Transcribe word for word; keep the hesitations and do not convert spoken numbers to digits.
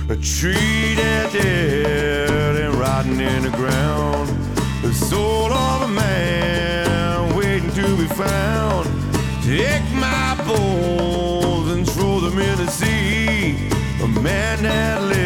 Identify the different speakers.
Speaker 1: treated dead and rotting in the ground. The soul of a man waiting to be found. Take my bones and throw them in the sea. A man that lives